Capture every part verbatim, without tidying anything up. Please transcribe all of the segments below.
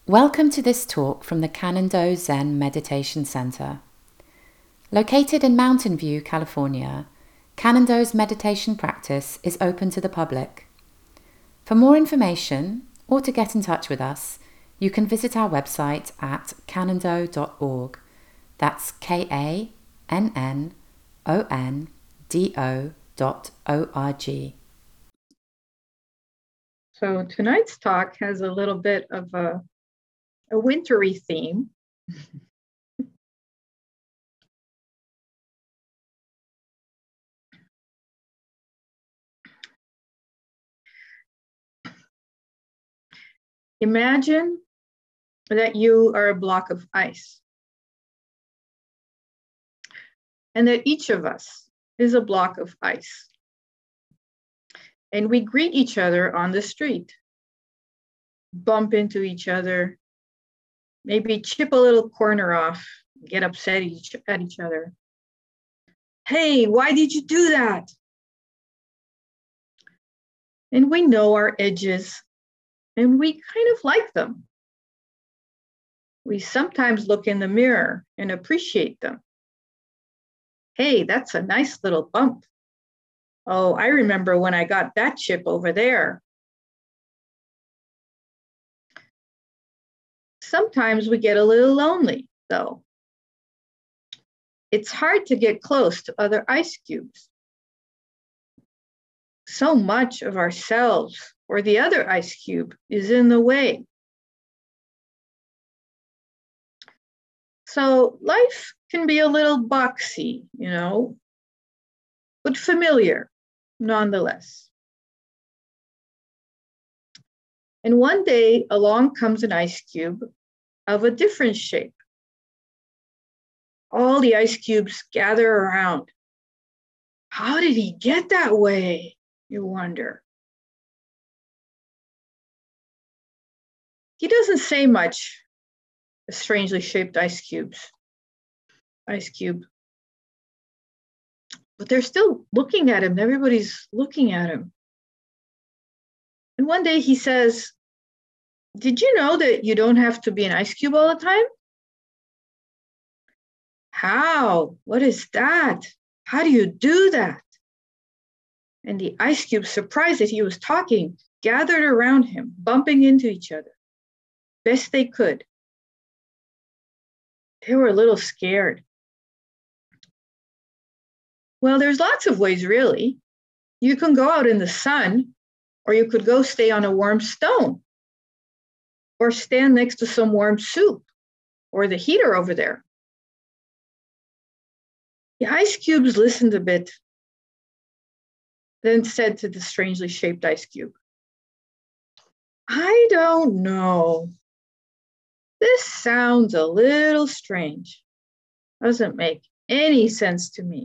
Welcome to this talk from the Canando Zen Meditation Center. Located in Mountain View, California, Canando's meditation practice is open to the public. For more information or to get in touch with us, you can visit our website at canando dot org. That's K A N N O N D O dot O R G. So tonight's talk has a little bit of a, a wintry theme. Imagine that you are a block of ice, and that each of us is a block of ice. And we greet each other on the street, bump into each other, maybe chip a little corner off, get upset each, at each other. Hey, why did you do that? And we know our edges, and we kind of like them. We sometimes look in the mirror and appreciate them. Hey, that's a nice little bump. Oh, I remember when I got that chip over there. Sometimes we get a little lonely, though. It's hard to get close to other ice cubes. So much of ourselves or the other ice cube is in the way. So life can be a little boxy, you know, but familiar nonetheless. And one day along comes an ice cube of a different shape. All the ice cubes gather around. How did he get that way, you wonder? He doesn't say much, the strangely shaped ice cubes, ice cube. But they're still looking at him. Everybody's looking at him. And one day he says, did you know that you don't have to be an ice cube all the time? How? What is that? How do you do that? And the ice cubes, surprised that he was talking, gathered around him, bumping into each other, best they could. They were a little scared. Well, there's lots of ways, really. You can go out in the sun, or you could go stay on a warm stone, or stand next to some warm soup, or the heater over there. The ice cubes listened a bit, then said to the strangely shaped ice cube, I don't know. This sounds a little strange. Doesn't make any sense to me.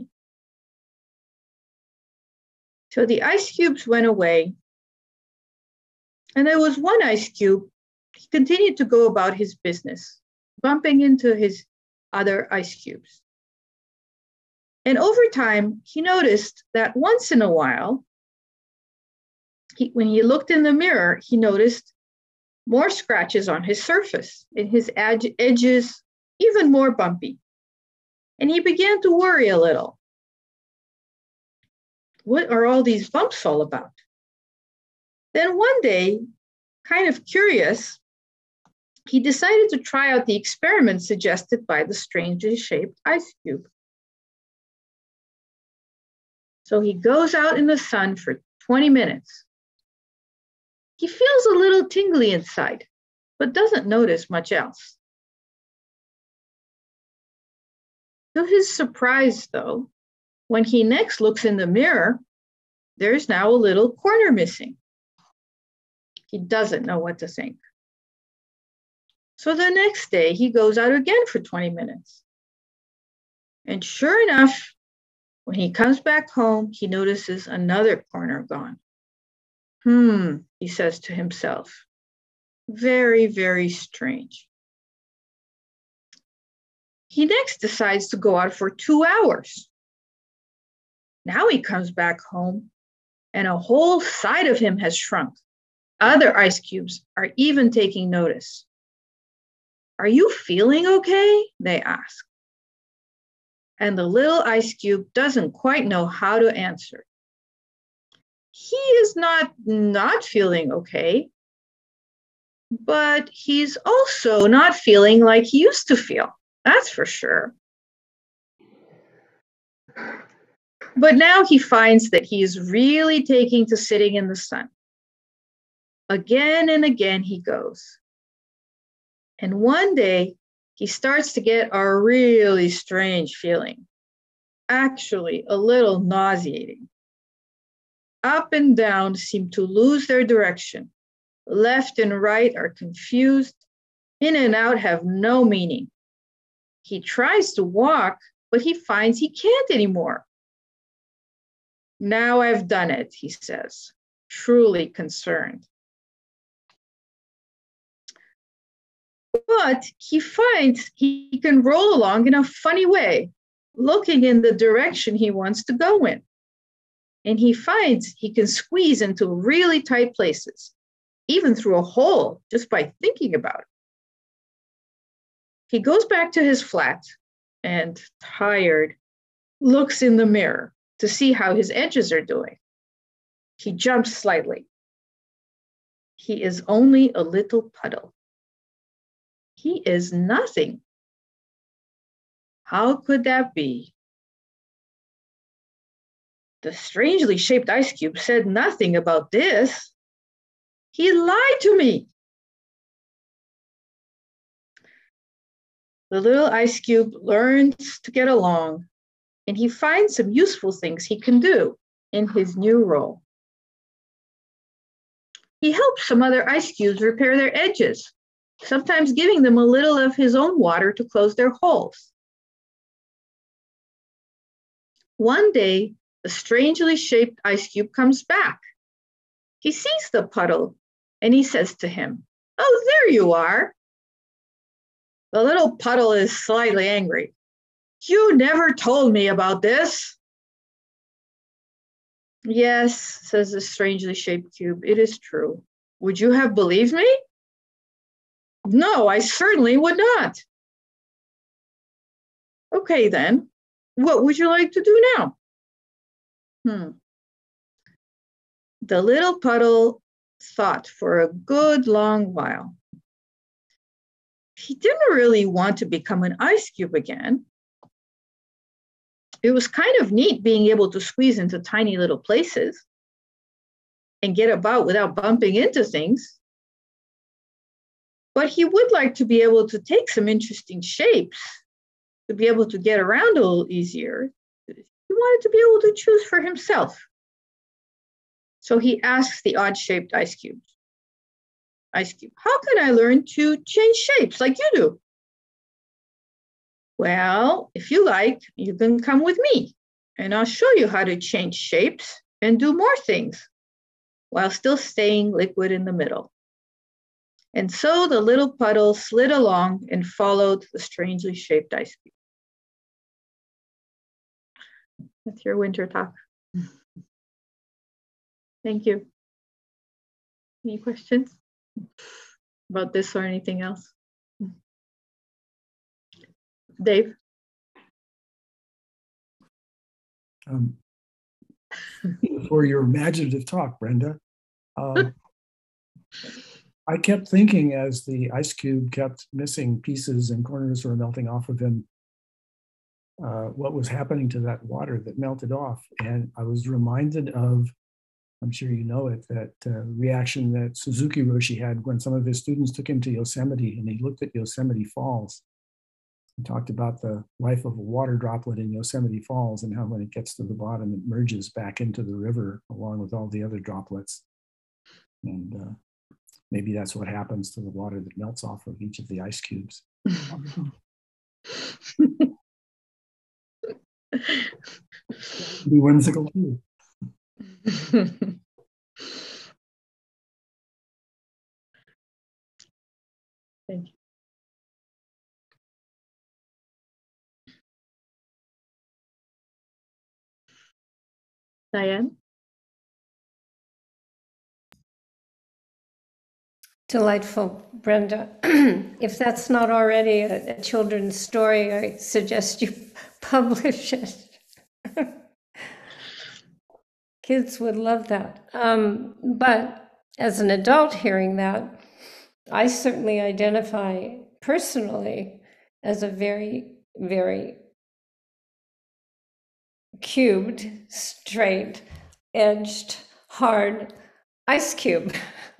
So the ice cubes went away, and there was one ice cube. He continued to go about his business, bumping into his other ice cubes. And over time, he noticed that once in a while, he, when he looked in the mirror, he noticed more scratches on his surface, and his ed- edges even more bumpy. And he began to worry a little. What are all these bumps all about? Then one day, kind of curious, he decided to try out the experiment suggested by the strangely shaped ice cube. So he goes out in the sun for twenty minutes. He feels a little tingly inside, but doesn't notice much else. To his surprise, though, when he next looks in the mirror, there's now a little corner missing. He doesn't know what to think. So the next day, he goes out again for twenty minutes. And sure enough, when he comes back home, he notices another corner gone. Hmm, he says to himself. Very, very strange. He next decides to go out for two hours. Now he comes back home, and a whole side of him has shrunk. Other ice cubes are even taking notice. "Are you feeling okay?" they ask. And the little ice cube doesn't quite know how to answer. He is not not feeling okay, but he's also not feeling like he used to feel. That's for sure. But now he finds that he is really taking to sitting in the sun. Again and again he goes. And one day he starts to get a really strange feeling, actually a little nauseating. Up and down seem to lose their direction. Left and right are confused. In and out have no meaning. He tries to walk, but he finds he can't anymore. "Now I've done it," he says, truly concerned. But he finds he can roll along in a funny way, looking in the direction he wants to go in. And he finds he can squeeze into really tight places, even through a hole, just by thinking about it. He goes back to his flat and, tired, looks in the mirror to see how his edges are doing. He jumps slightly. He is only a little puddle. He is nothing. How could that be? The strangely shaped ice cube said nothing about this. He lied to me. The little ice cube learns to get along, and he finds some useful things he can do in his new role. He helps some other ice cubes repair their edges, sometimes giving them a little of his own water to close their holes. One day, the strangely shaped ice cube comes back. He sees the puddle, and he says to him, "Oh, there you are." The little puddle is slightly angry. "You never told me about this." "Yes," says the strangely shaped cube, "it is true. Would you have believed me?" "No, I certainly would not." "Okay, then, what would you like to do now?" Hmm. The little puddle thought for a good long while. He didn't really want to become an ice cube again. It was kind of neat being able to squeeze into tiny little places and get about without bumping into things. But he would like to be able to take some interesting shapes, to be able to get around a little easier. He wanted to be able to choose for himself. So he asks the odd-shaped ice cube, Ice cube, "How can I learn to change shapes like you do?" "Well, if you like, you can come with me, and I'll show you how to change shapes and do more things while still staying liquid in the middle." And so the little puddle slid along and followed the strangely shaped ice cube. That's your winter talk. Thank you. Any questions about this or anything else? Dave? Um, for your imaginative talk, Brenda. Um, I kept thinking as the ice cube kept missing pieces and corners were melting off of him, uh, what was happening to that water that melted off. And I was reminded of, I'm sure you know it, that uh, reaction that Suzuki Roshi had when some of his students took him to Yosemite and he looked at Yosemite Falls and talked about the life of a water droplet in Yosemite Falls and how when it gets to the bottom, it merges back into the river along with all the other droplets. And uh, maybe that's what happens to the water that melts off of each of the ice cubes. Be whimsical too. Thank you. Diane? Delightful, Brenda. If that's not already a, a children's story, I suggest you publish it. Kids would love that. Um, but as an adult hearing that, I certainly identify personally as a very, very cubed, straight, edged, hard ice cube.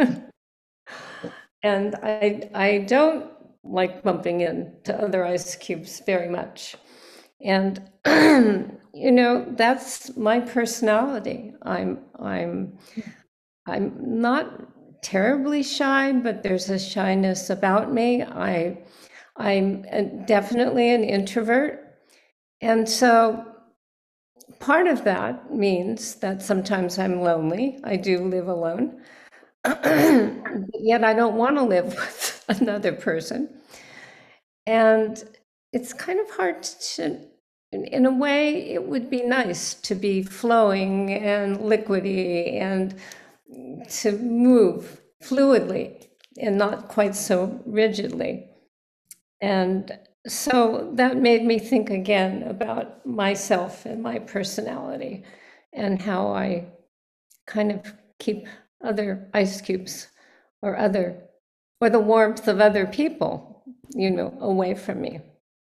And I, I don't like bumping into other ice cubes very much. And, you know, that's my personality. I'm, I'm, I'm not terribly shy, but there's a shyness about me. I, I'm definitely an introvert. And so part of that means that sometimes I'm lonely. I do live alone. Yet I don't want to live with another person. And it's kind of hard to, in a way, it would be nice to be flowing and liquidy and to move fluidly and not quite so rigidly. And so that made me think again about myself and my personality and how I kind of keep other ice cubes or other, or the warmth of other people, you know, away from me.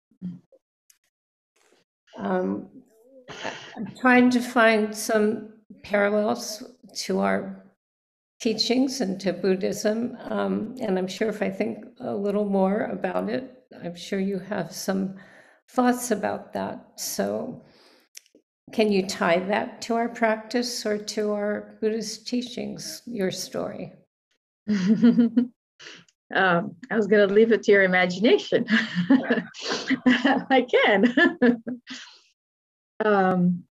Um, I'm trying to find some parallels to our teachings and to Buddhism. Um, and I'm sure if I think a little more about it, I'm sure you have some thoughts about that. So can you tie that to our practice or to our Buddhist teachings, your story? um, I was going to leave it to your imagination. I can. um,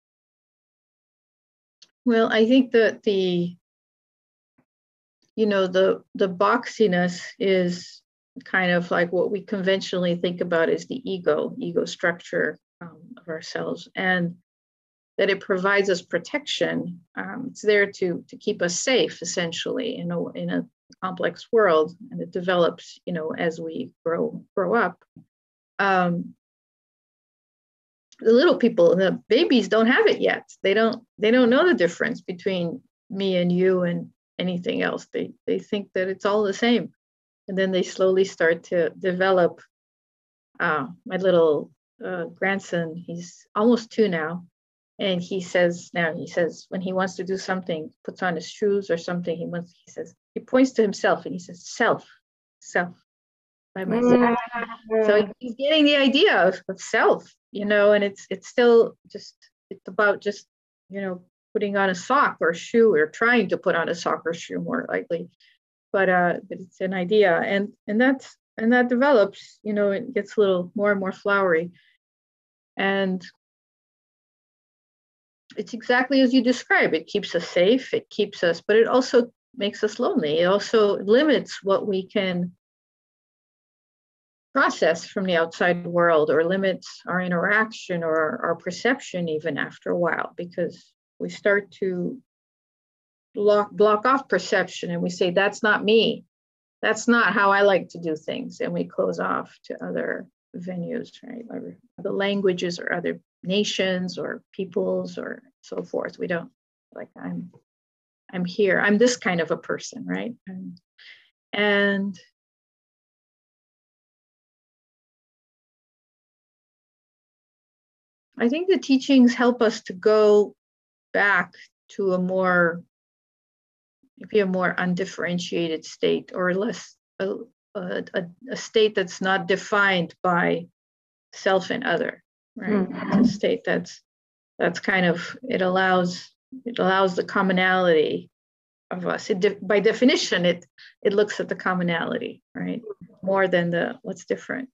well, I think that the, you know, the the boxiness is kind of like what we conventionally think about as the ego, ego structure um, of ourselves, and that it provides us protection. Um, it's there to to keep us safe, essentially, in a in a complex world, and it develops, you know, as we grow grow up. Um, the little people, the babies, don't have it yet. They don't they don't know the difference between me and you and anything else. They they think that it's all the same, and then they slowly start to develop. Uh, my little uh, grandson, he's almost two now. And he says now, he says, when he wants to do something, puts on his shoes or something, he wants, he says, he points to himself and he says, self, self, by myself. Mm-hmm. So he's getting the idea of, of self, you know, and it's it's still just, it's about just, you know, putting on a sock or a shoe, or trying to put on a sock or shoe more likely. But uh, but it's an idea. And and that's and that develops, you know, it gets a little more and more flowery. And it's exactly as you describe. It keeps us safe, it keeps us, but it also makes us lonely. It also limits what we can process from the outside world, or limits our interaction or our perception even after a while, because we start to block, block off perception, and we say, that's not me. That's not how I like to do things. And we close off to other venues, right? Or the languages or other nations or peoples or so forth. We don't, like, I'm I'm here. I'm this kind of a person, right? And, and I think the teachings help us to go back to a more, maybe a more undifferentiated state, or less a, a, a state that's not defined by self and other, right? Mm-hmm. It's a state that's that's kind of, it allows it allows the commonality of us. It de- by definition, it it looks at the commonality, right, more than the what's different,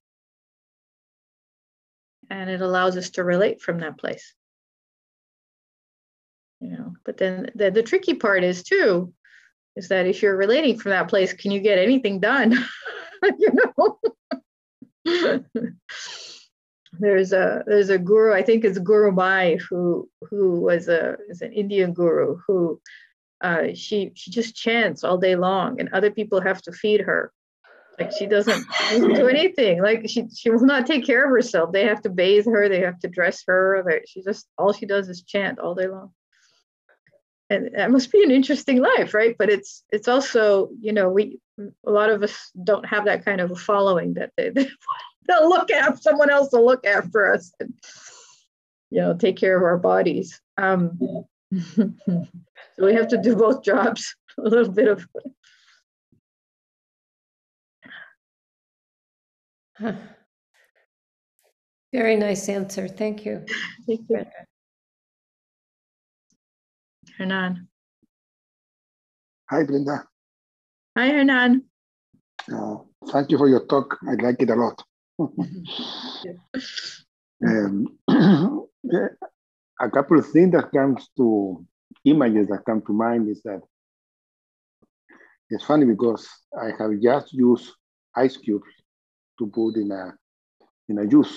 and it allows us to relate from that place. You know, but then the, the tricky part is too, is that if you're relating from that place, can you get anything done? You know. There's a there's a guru, I think it's Guru Mai, who who was a is an Indian guru who uh, she she just chants all day long, and other people have to feed her. Like she doesn't, she doesn't do anything. Like she she will not take care of herself. They have to bathe her. They have to dress her. They, she just all she does is chant all day long. And that must be an interesting life, right? But it's it's also, you know, we a lot of us don't have that kind of a following that they, they they'll look at someone else to look after us and, you know, take care of our bodies. Um, so we have to do both jobs. A little bit of. Huh. Very nice answer. Thank you. Thank you. Hernan. Hi, Brenda. Hi, Hernan. Uh, thank you for your talk. I like it a lot. um, a couple of things that comes to images that come to mind is that it's funny because I have just used ice cubes to put in a in a juice,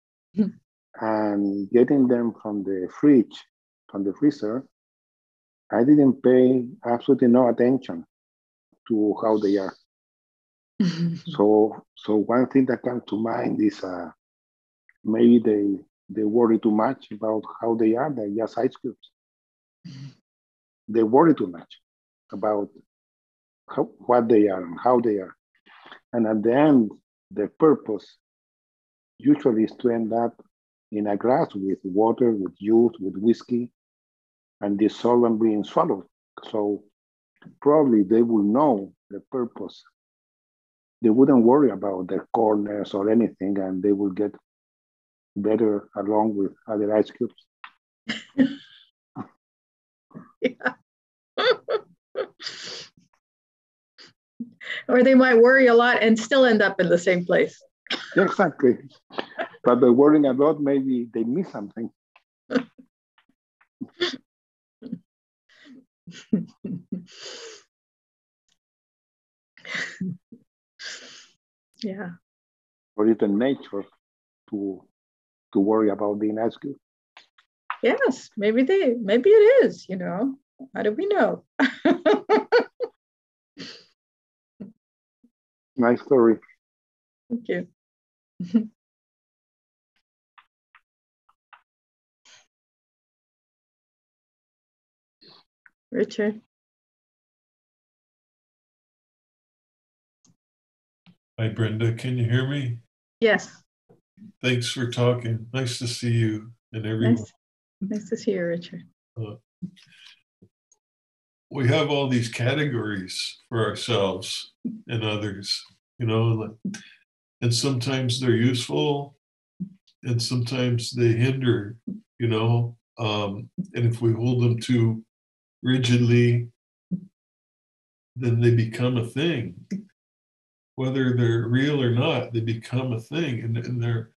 and getting them from the fridge, from the freezer, I didn't pay absolutely no attention to how they are. so, so one thing that comes to mind is uh, maybe they they worry too much about how they are. They're just ice cubes. They worry too much about how, what they are and how they are. And at the end, the purpose usually is to end up in a glass with water, with juice, with whiskey, and the solvent being swallowed. So probably they will know the purpose. They wouldn't worry about the corners or anything, and they will get better along with other ice cubes. Yeah. Or they might worry a lot and still end up in the same place. Yeah, exactly. But by worrying a lot, maybe they miss something. Yeah. Or even nature to to worry about being ice cube. Yes, maybe they maybe it is, you know. How do we know? Nice story. Thank you. Richard. Hi, Brenda. Can you hear me? Yes. Thanks for talking. Nice to see you and everyone. Nice, nice to see you, Richard. Uh, we have all these categories for ourselves and others, you know, and sometimes they're useful and sometimes they hinder, you know, um, and if we hold them too rigidly, then they become a thing. Whether they're real or not, they become a thing, and, and they're,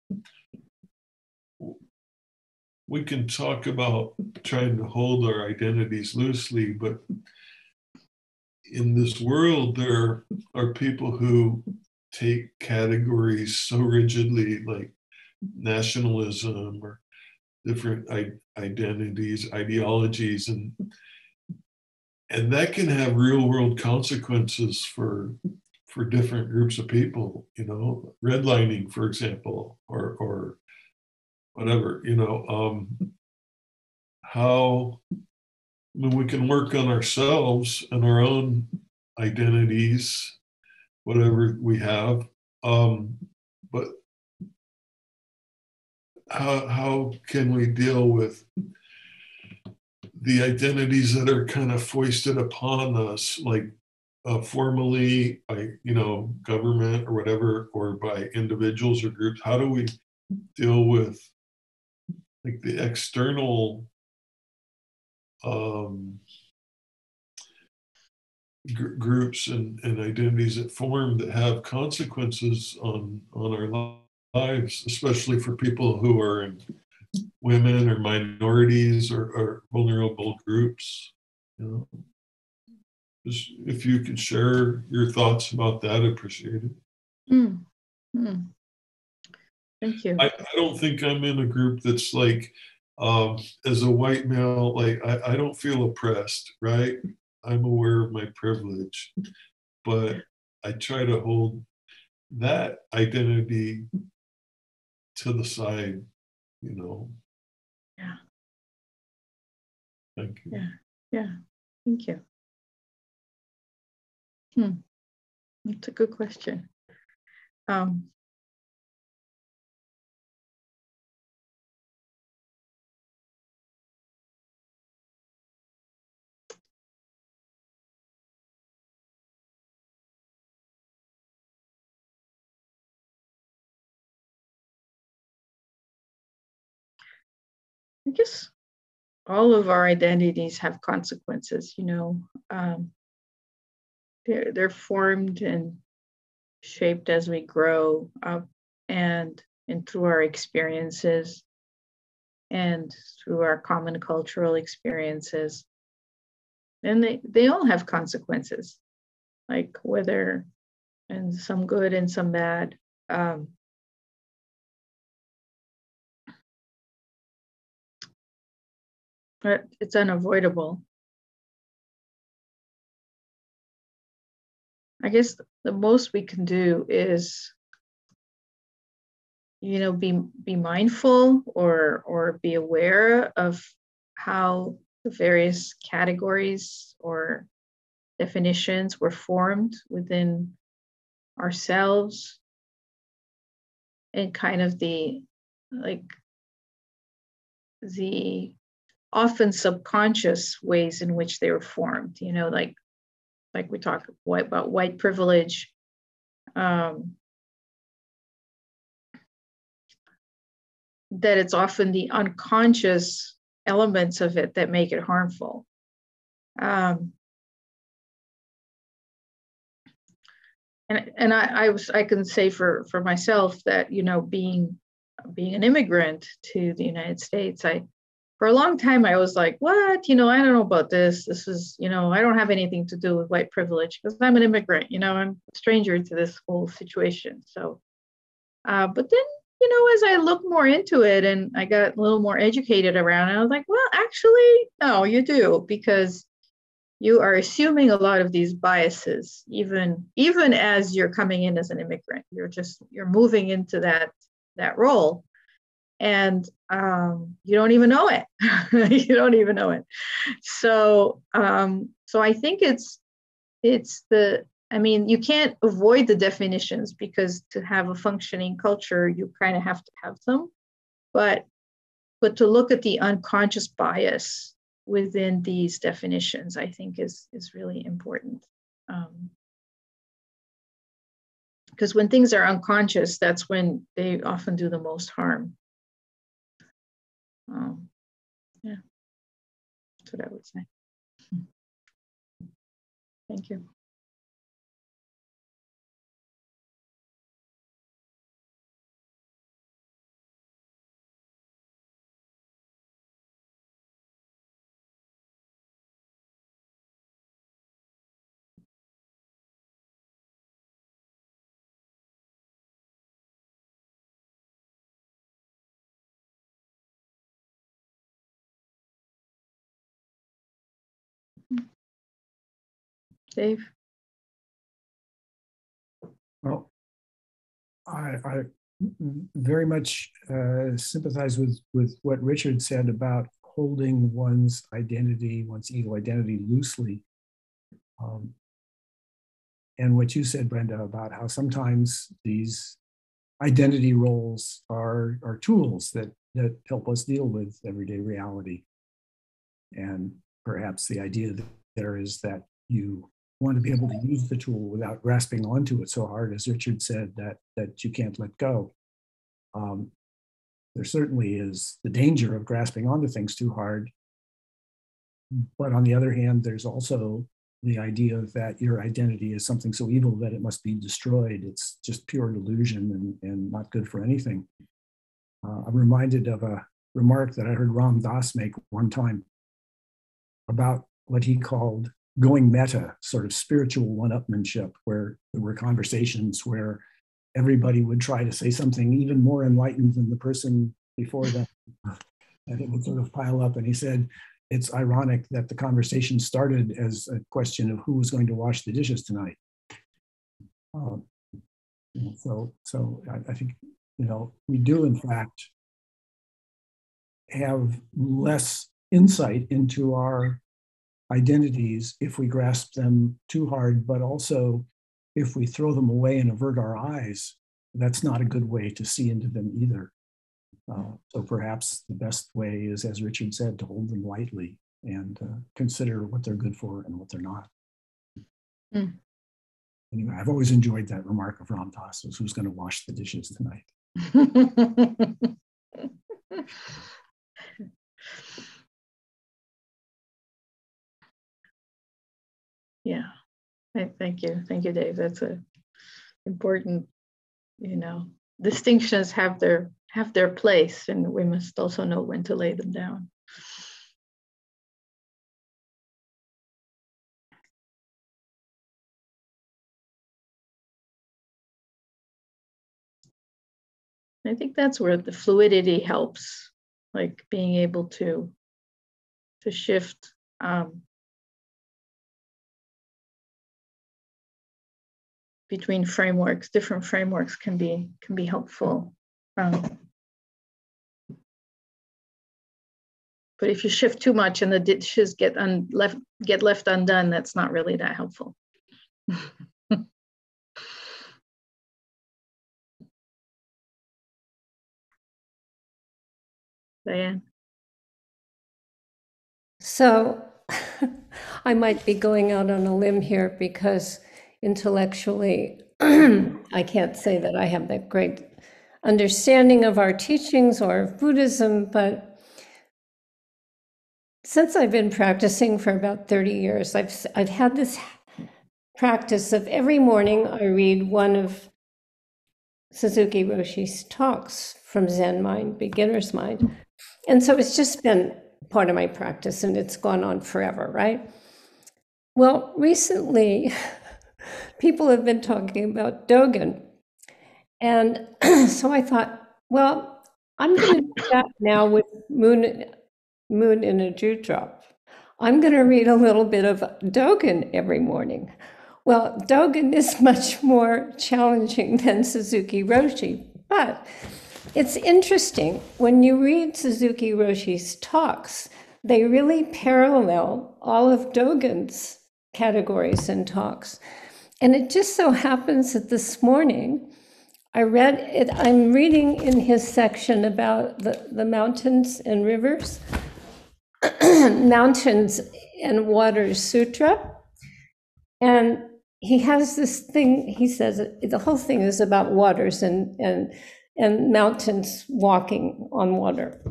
we can talk about trying to hold our identities loosely, but in this world, there are people who take categories so rigidly, like nationalism or different I- identities, ideologies, and and that can have real world consequences for for different groups of people, you know, redlining, for example, or or whatever, you know, um, how, I mean, we can work on ourselves and our own identities, whatever we have, um, but how how can we deal with the identities that are kind of foisted upon us, like uh, formally by, you know, government or whatever, or by individuals or groups? How do we deal with like the external um, gr- groups and, and identities that form that have consequences on on our li- lives, especially for people who are in women or minorities or, or vulnerable groups, you know? Just if you could share your thoughts about that, I'd appreciate it. Mm. Mm. Thank you. I, I don't think I'm in a group that's like, um, as a white male, like I, I don't feel oppressed, right? I'm aware of my privilege, but I try to hold that identity to the side, you know. Yeah. Thank you. Yeah. Yeah. Thank you. Hmm. That's a good question. Um, I guess all of our identities have consequences, you know. Um, they're, they're formed and shaped as we grow up and, and through our experiences and through our common cultural experiences. And they, they all have consequences, like whether, and some good and some bad. Um, but it's unavoidable. I guess the most we can do is, you know, be be mindful or or be aware of how the various categories or definitions were formed within ourselves, and kind of the like the often subconscious ways in which they were formed, you know, like like we talk white, about white privilege, um, that it's often the unconscious elements of it that make it harmful. Um, and and I, I was I can say for for myself that, you know, being being an immigrant to the United States, I for a long time I was like, what, you know, I don't know about this. This is, you know, I don't have anything to do with white privilege because I'm an immigrant, you know, I'm a stranger to this whole situation. So, uh, but then, you know, as I looked more into it and I got a little more educated around it, I was like, well, actually, no, you do, because you are assuming a lot of these biases, even even as you're coming in as an immigrant. You're just you're moving into that that role, and um, you don't even know it. You don't even know it. So um, so I think it's it's the. I mean, you can't avoid the definitions because to have a functioning culture, you kind of have to have them. But but to look at the unconscious bias within these definitions, I think is is really important. Um, because when things are unconscious, that's when they often do the most harm. Um, yeah, that's what I would say. Thank you. Dave? Well, I, I very much uh, sympathize with, with what Richard said about holding one's identity, one's ego identity loosely. Um, and what you said, Brenda, about how sometimes these identity roles are, are tools that, that help us deal with everyday reality. And perhaps the idea that there is that you want to be able to use the tool without grasping onto it so hard, as Richard said, that, that you can't let go. Um, there certainly is the danger of grasping onto things too hard. But on the other hand, there's also the idea that your identity is something so evil that it must be destroyed. It's just pure delusion and, and not good for anything. Uh, I'm reminded of a remark that I heard Ram Dass make one time about what he called going meta, sort of spiritual one-upmanship, where there were conversations where everybody would try to say something even more enlightened than the person before them, and it would sort of pile up. And he said, it's ironic that the conversation started as a question of who was going to wash the dishes tonight. Um, so, so I, I think, you know, we do in fact have less insight into our identities if we grasp them too hard, but also if we throw them away and avert our eyes, that's not a good way to see into them either. Uh, so perhaps the best way is, as Richard said, to hold them lightly and uh, consider what they're good for and what they're not. Mm. Anyway, I've always enjoyed that remark of Ram Dass's, who's going to wash the dishes tonight. Yeah, thank you. Thank you, Dave. That's a important, you know, distinctions have their have their place, and we must also know when to lay them down. I think that's where the fluidity helps, like being able to to shift um, between frameworks. Different frameworks can be can be helpful. Um, but if you shift too much and the dishes get un, left get left undone, that's not really that helpful. Diane. So I might be going out on a limb here because intellectually, I can't say that I have that great understanding of our teachings or of Buddhism, but since I've been practicing for about thirty years, I've, I've had this practice of every morning I read one of Suzuki Roshi's talks from Zen Mind, Beginner's Mind. And so it's just been part of my practice and it's gone on forever, right? Well, recently, people have been talking about Dogen. And so I thought, well, I'm going to do that now with Moon, Moon in a Dewdrop. I'm going to read a little bit of Dogen every morning. Well, Dogen is much more challenging than Suzuki Roshi, but it's interesting. When you read Suzuki Roshi's talks, they really parallel all of Dogen's categories and talks. And it just so happens that this morning, I read it, I'm reading in his section about the, the mountains and rivers, Mountains and Waters Sutra. And he has this thing, he says, the whole thing is about waters and, and, and mountains walking on water.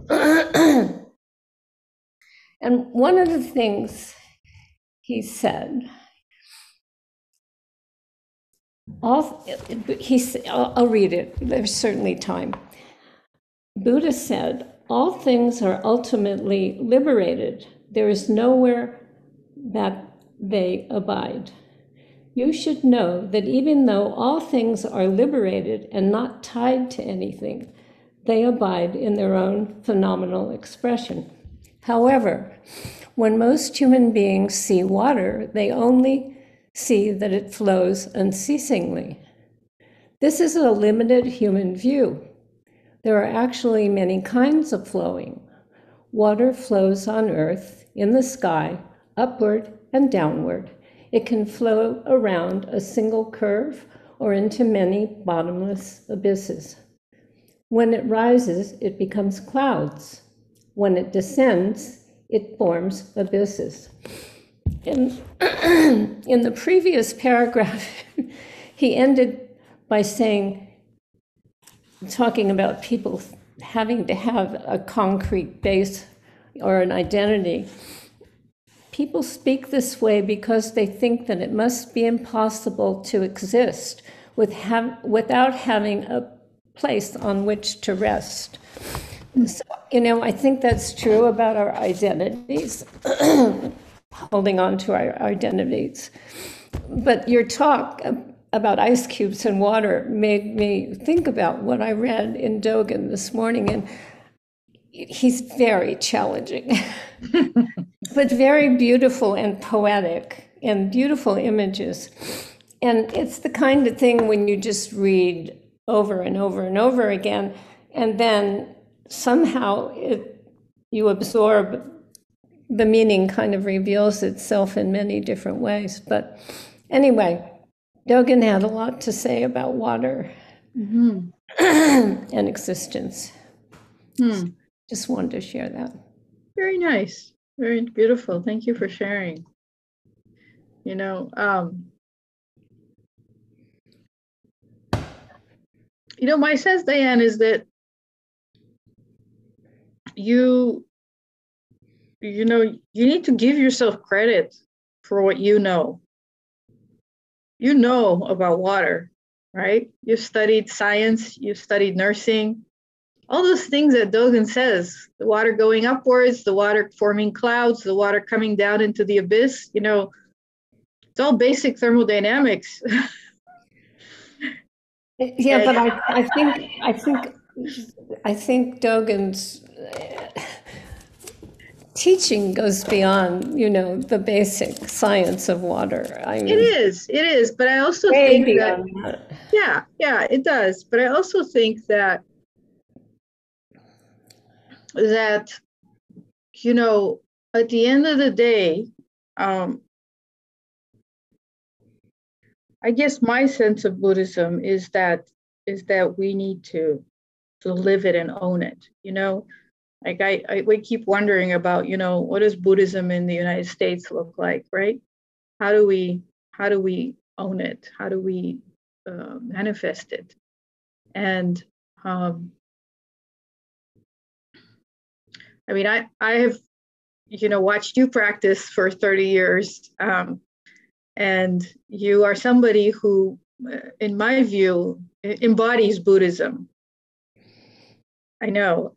And one of the things he said, all, he, I'll, I'll read it, there's certainly time. Buddha said, all things are ultimately liberated. There is nowhere that they abide. You should know that even though all things are liberated and not tied to anything, they abide in their own phenomenal expression. However, when most human beings see water, they only see that it flows unceasingly. This is a limited human view. There are actually many kinds of flowing. Water flows on earth, in the sky, upward and downward. It can flow around a single curve or into many bottomless abysses. When it rises, it becomes clouds. When it descends, it forms abysses. In, in the previous paragraph, he ended by saying, talking about people having to have a concrete base or an identity. People speak this way because they think that it must be impossible to exist with have, without having a place on which to rest. So, you know, I think that's true about our identities, holding on to our identities. But your talk about ice cubes and water made me think about what I read in Dogen this morning. And he's very challenging, but very beautiful and poetic and beautiful images. And it's the kind of thing when you just read over and over and over again, and then somehow it, you absorb the meaning kind of reveals itself in many different ways. But anyway, Dogen had a lot to say about water mm-hmm. and existence. Hmm. Just wanted to share that. Very nice. Very beautiful. Thank you for sharing. You know, um, you know, my sense, Diane, is that you, you know, you need to give yourself credit for what you know. You know about water, right? You've studied science, you've studied nursing, all those things that Dogen says, the water going upwards, the water forming clouds, the water coming down into the abyss, you know, it's all basic thermodynamics. Yeah, but I, I think, I think, I think Dogen's teaching goes beyond, you know, the basic science of water. I mean, it is, it is, but I also think that, that, yeah, yeah, it does. But I also think that, that, you know, at the end of the day, um, I guess my sense of Buddhism is that, is that we need to, to live it and own it, you know? Like I, I, we keep wondering about, you know, what does Buddhism in the United States look like, right? How do we, how do we own it? How do we uh, manifest it? And um, I mean, I, I have, you know, watched you practice for thirty years, um, and you are somebody who, in my view, embodies Buddhism. I know.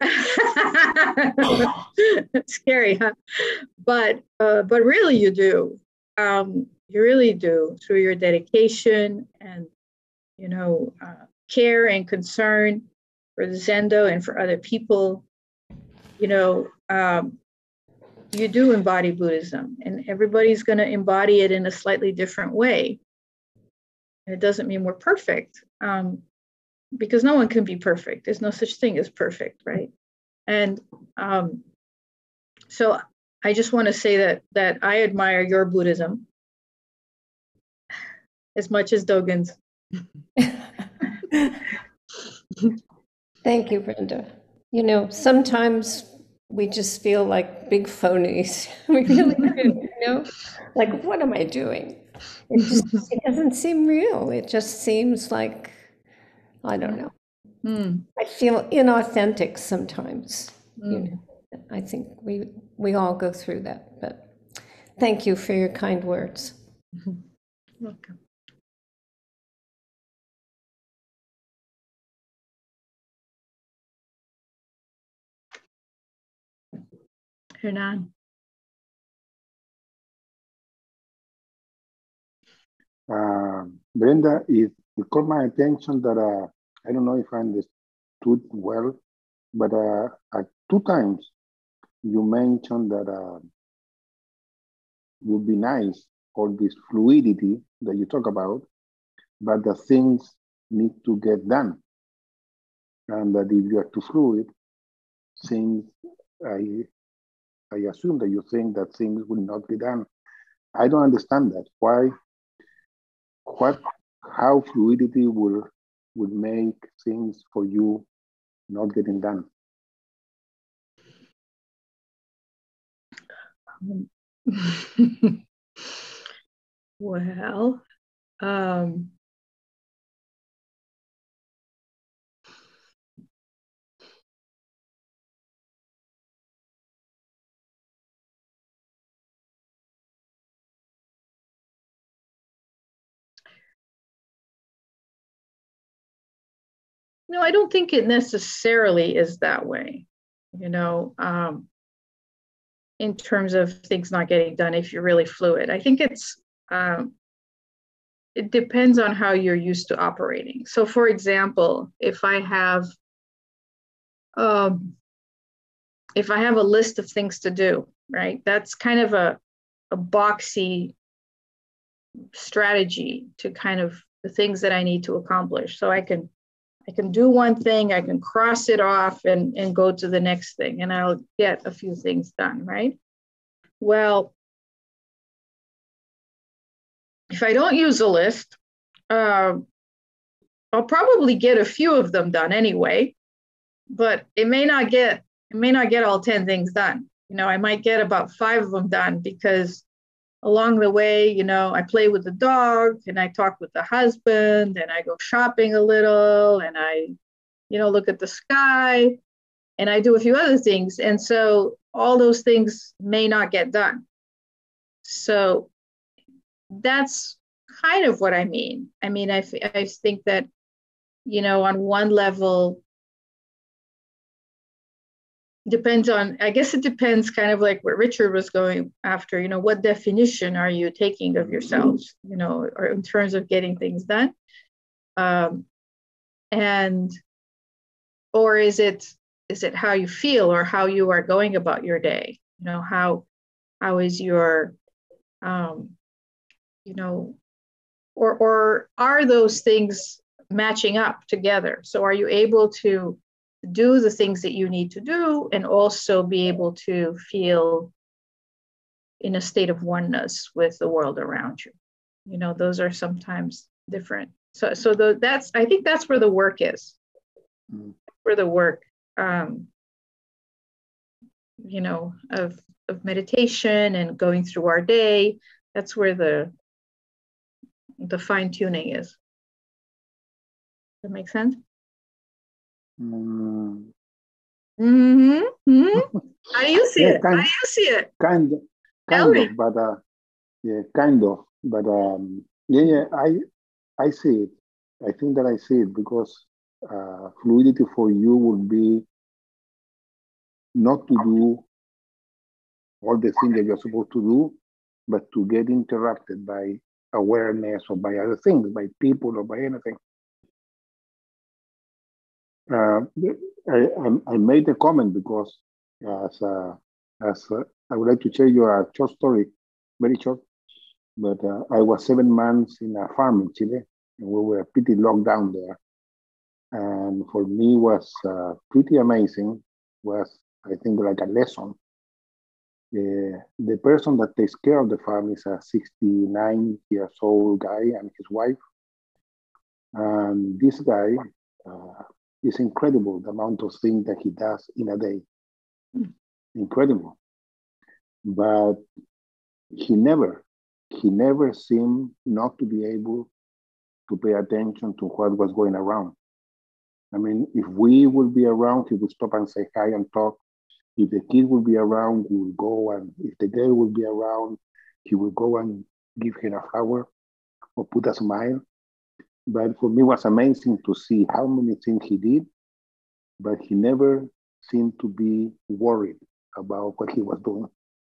It's scary, huh? But uh, but really you do. Um, you really do, through your dedication and, you know, uh, care and concern for the Zendo and for other people. You know, um, you do embody Buddhism, and everybody's going to embody it in a slightly different way. And it doesn't mean we're perfect. Um, because no one can be perfect. There's no such thing as perfect, right? And um, so I just want to say that that I admire your Buddhism as much as Dogen's. Thank you, Brenda. You know, sometimes we just feel like big phonies. We really do, you know? Like, what am I doing? It just it doesn't seem real. It just seems like, I don't know. Mm. I feel inauthentic sometimes. Mm. You know, I think we we all go through that. But thank you for your kind words. Mm-hmm. Welcome. Hernan. Uh, Brenda, it, it caught my attention that uh, I don't know if I understood well, but uh, at two times you mentioned that uh, it would be nice, all this fluidity that you talk about, but the things need to get done. And that if you are too fluid, things, I, I assume that you think that things will not be done. I don't understand that. Why? What? How fluidity will would make things for you not getting done? Um, well, um, no, I don't think it necessarily is that way, you know, um, in terms of things not getting done if you're really fluid. I think it's, um, it depends on how you're used to operating. So for example, if I have, um, if I have a list of things to do, right? That's kind of a, a boxy strategy to kind of the things that I need to accomplish. So I can I can do one thing, I can cross it off and, and go to the next thing, and I'll get a few things done, right? Well, if I don't use a list, uh, I'll probably get a few of them done anyway, but it may not get it may not get all ten things done. You know, I might get about five of them done because along the way, you know, I play with the dog and I talk with the husband and I go shopping a little and I, you know, look at the sky and I do a few other things. And so all those things may not get done. So that's kind of what I mean. I mean, I, I think that, you know, on one level, depends on, I guess it depends kind of like what Richard was going after, you know, what definition are you taking of yourselves, you know, or in terms of getting things done? Um, and, or is it, is it how you feel or how you are going about your day? You know, how, how is your, um, you know, or, or are those things matching up together? So are you able to do the things that you need to do and also be able to feel in a state of oneness with the world around you? You know, those are sometimes different. So, so the, that's, I think that's where the work is, mm. where the work, um, you know, of, of meditation and going through our day, that's where the, the fine tuning is. Does that make sense? Mm. Mm-hmm. Mm-hmm. How do you see yeah, it? kind, How do you see it? Kind, kind of, but uh, yeah, kind of, but um, yeah, yeah, I, I see it. I think that I see it because uh, fluidity for you would be not to do all the things that you're supposed to do, but to get interrupted by awareness or by other things, by people or by anything. Uh, I, I made a comment because as, uh, as uh, I would like to share you a short story, very short, but uh, I was seven months in a farm in Chile, and we were pretty locked down there. And for me was uh, pretty amazing, was I think like a lesson. The, the person that takes care of the farm is a sixty-nine years old guy and his wife. And this guy, uh, it's incredible the amount of things that he does in a day. Mm. Incredible. But he never, he never seemed not to be able to pay attention to what was going around. I mean, if we would be around, he would stop and say hi and talk. If the kid would be around, he would go, and if the girl would be around, he would go and give her a flower or put a smile. But for me, it was amazing to see how many things he did, but he never seemed to be worried about what he was doing.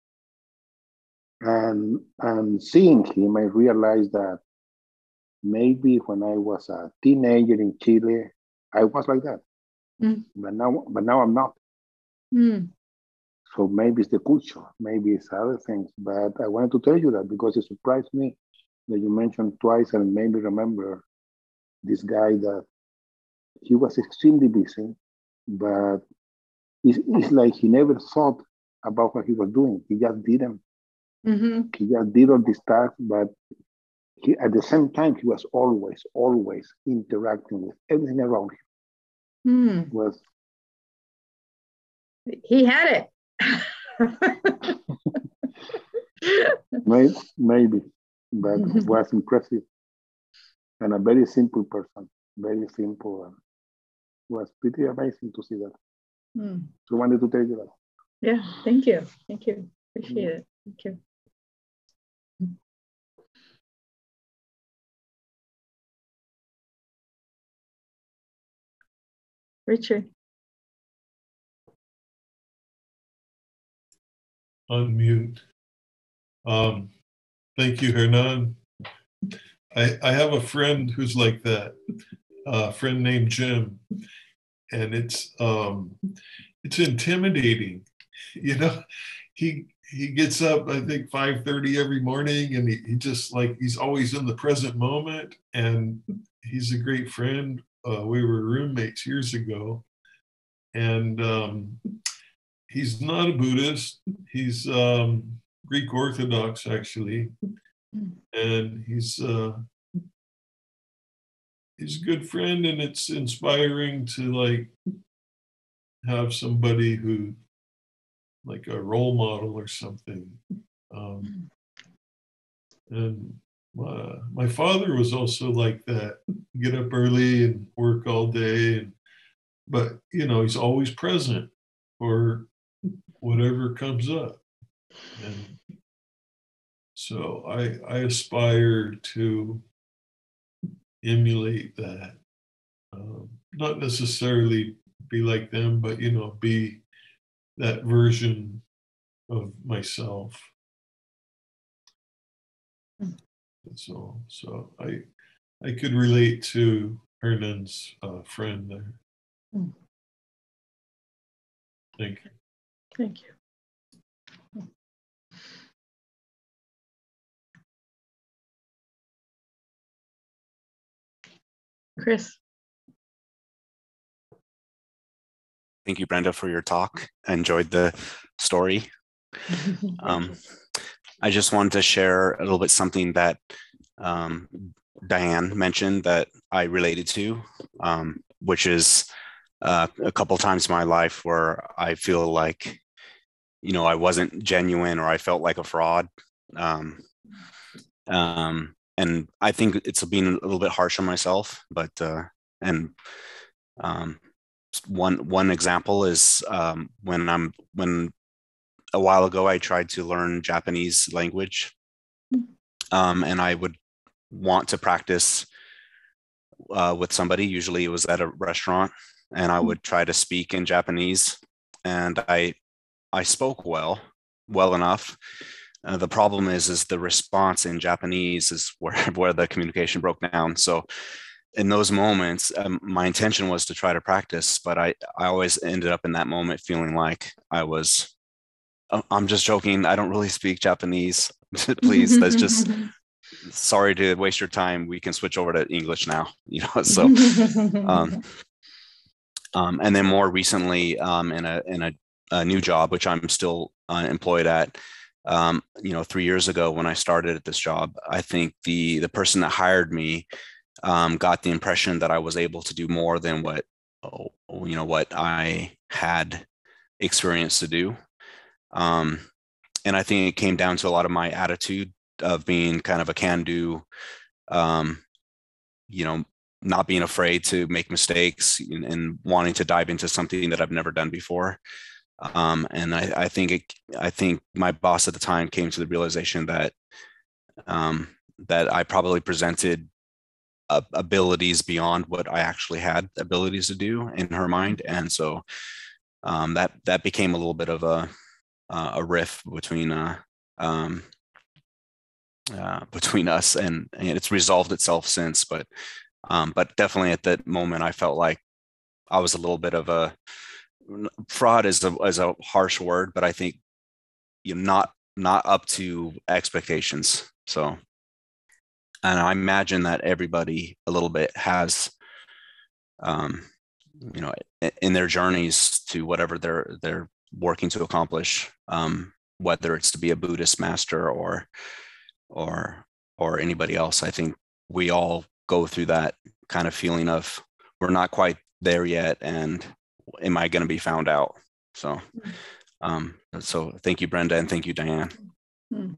And, and seeing him, I realized that maybe when I was a teenager in Chile, I was like that. Mm. But now, but now I'm not. Mm. So maybe it's the culture, maybe it's other things. But I wanted to tell you that because it surprised me that you mentioned twice and made me remember this guy that he was extremely busy, but it's, it's like he never thought about what he was doing. He just did them. Mm-hmm. He just did all this stuff, but he, at the same time, he was always, always interacting with everything around him. Mm. Was he had it? maybe, maybe, but it was impressive. And a very simple person, very simple. And it was pretty amazing to see that. Mm. So I wanted to tell you that. Yeah, thank you. Thank you. Appreciate mm. it. Thank you. Richard. Unmute. Um, thank you, Hernan. I, I have a friend who's like that, a friend named Jim, and it's um, it's intimidating you know, he he gets up, I think, five thirty every morning, and he, he just like, he's always in the present moment. And he's a great friend. Uh, we were roommates years ago. And um, he's not a Buddhist. He's um, Greek Orthodox, actually. And he's uh, he's a good friend, and it's inspiring to like have somebody who, like a role model or something. Um, and my, my father was also like that. Get up early and work all day, and but you know, he's always present for whatever comes up. And so I I aspire to emulate that. Um, not necessarily be like them, but you know, be that version of myself. That's all. So I I could relate to Hernan's uh, friend there. Mm. Thank you. Thank you. Chris. Thank you, Brenda, for your talk. I enjoyed the story. Um, I just wanted to share a little bit something that um, Diane mentioned that I related to, um, which is uh, a couple times in my life where I feel like, you know, I wasn't genuine or I felt like a fraud. Um, um, and I think it's being a little bit harsh on myself, but, uh, and um, one, one example is um, when I'm, when a while ago, I tried to learn Japanese language, um, and I would want to practice uh, with somebody. Usually it was at a restaurant, and I would try to speak in Japanese, and I I spoke well, well enough. Uh, the problem is, is the response in Japanese is where, where the communication broke down. So in those moments, um, my intention was to try to practice, but I, I always ended up in that moment feeling like I was, I'm just joking. I don't really speak Japanese. Please, that's just, sorry to waste your time. We can switch over to English now, you know, so, um, um, and then more recently um, in a, in a, a new job, which I'm still uh, employed at, um, you know, three years ago when I started at this job, I think the, the person that hired me um, got the impression that I was able to do more than what, you know, what I had experience to do. Um, and I think it came down to a lot of my attitude of being kind of a can-do, um, you know, not being afraid to make mistakes and, and wanting to dive into something that I've never done before. Um, and I, I think it, I think my boss at the time came to the realization that um, that I probably presented uh, abilities beyond what I actually had abilities to do in her mind, and so um, that that became a little bit of a uh, a rift between uh, um, uh, between us, and, and it's resolved itself since. But um, but definitely at that moment, I felt like I was a little bit of a fraud is a is a harsh word, but I think you're not not up to expectations. So, and I imagine that everybody a little bit has, um, you know, in their journeys to whatever they're they're working to accomplish, um, whether it's to be a Buddhist master or or or anybody else. I think we all go through that kind of feeling of we're not quite there yet, and am I going to be found out? So, um, so thank you, Brenda, and thank you, Diane. Hmm.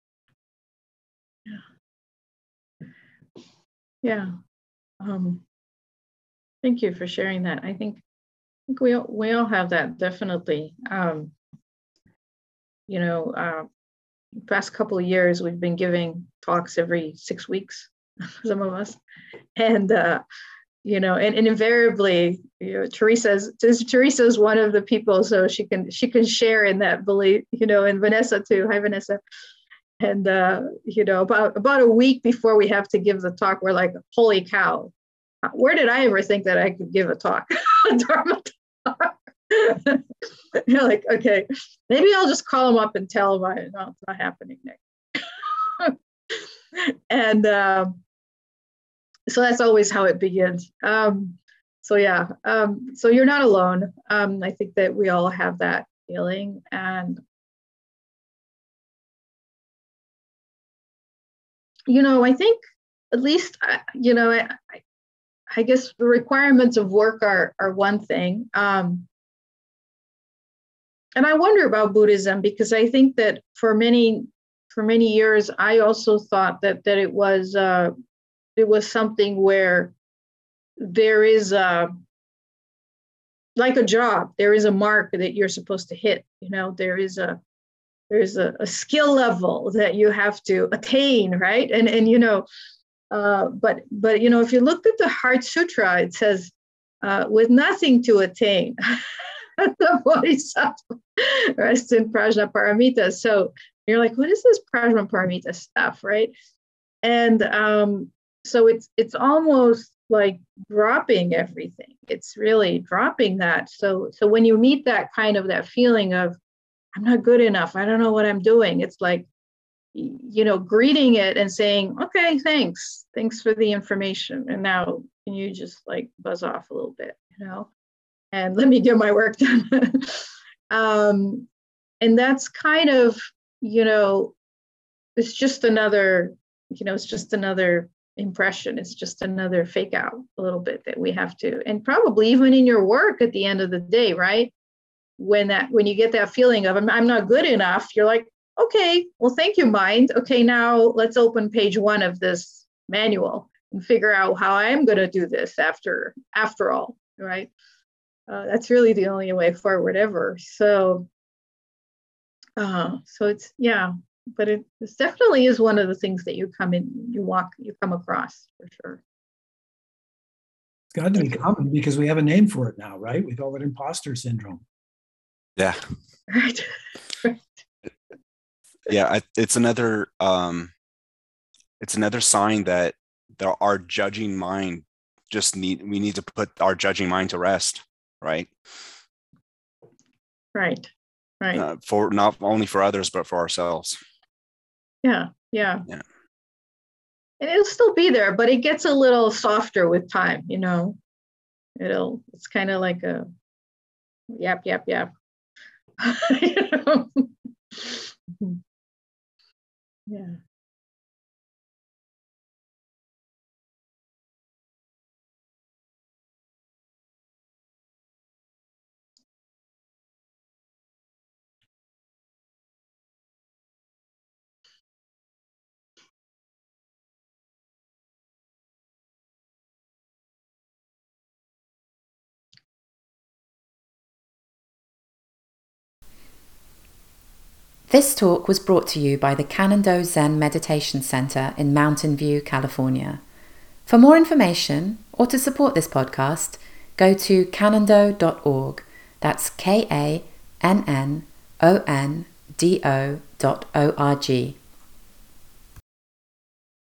Yeah. Yeah. Um, thank you for sharing that. I think, I think we all, we all have that, definitely. Um, you know, uh, past couple of years, we've been giving talks every six weeks, some of us, and uh, you know, and, and invariably, you know, Teresa's Teresa's one of the people, so she can she can share in that belief, you know, and Vanessa too. Hi, Vanessa. And uh, you know, about about a week before we have to give the talk, we're like, holy cow, where did I ever think that I could give a talk, a Dharma talk? You're like, okay, maybe I'll just call him up and tell him I, no, it's not happening next. And um, so that's always how it begins. Um, so yeah, um, so you're not alone. Um, I think that we all have that feeling, and you know, I think at least, you know, I, I guess the requirements of work are are one thing. Um, and I wonder about Buddhism, because I think that for many for many years, I also thought that that it was uh, it was something where there is a, like a job, there is a mark that you're supposed to hit. You know, there is a there's a, a skill level that you have to attain, right? And and you know, uh, but but you know, if you looked at the Heart Sutra, it says, uh, with nothing to attain, the Bodhisattva rests in Prajnaparamita. So you're like, what is this Prajnaparamita stuff, right? And um, so it's it's almost like dropping everything. It's really dropping that. So so when you meet that kind of that feeling of, I'm not good enough, I don't know what I'm doing, it's like, you know, greeting it and saying, okay, thanks, thanks for the information. And now can you just like buzz off a little bit, you know, and let me get my work done. um, and that's kind of, you know, it's just another, you know, it's just another impression. It's just another fake out a little bit that we have to, and probably even in your work at the end of the day, right? When that, when you get that feeling of I'm, I'm not good enough, you're like, okay, well, thank you, mind. Okay, now let's open page one of this manual and figure out how I'm going to do this after, after all, right? Uh, that's really the only way forward ever. So, uh, so it's, yeah, but it this definitely is one of the things that you come in, you walk, you come across for sure. It's got to be common because we have a name for it now, right? We call it imposter syndrome. Yeah. Right. Yeah, I, it's another um, it's another sign that there, our judging mind just need we need to put our judging mind to rest, right? Right. Right. Uh, for not only for others but for ourselves. Yeah. Yeah. Yeah. And it'll still be there, but it gets a little softer with time. You know, it'll. It's kind of like a yap, yap, yap. You know? Yeah. This talk was brought to you by the Kannon-Do Zen Meditation Center in Mountain View, California. For more information or to support this podcast, go to kannondo dot org. That's K A N N O N D O dot O R G.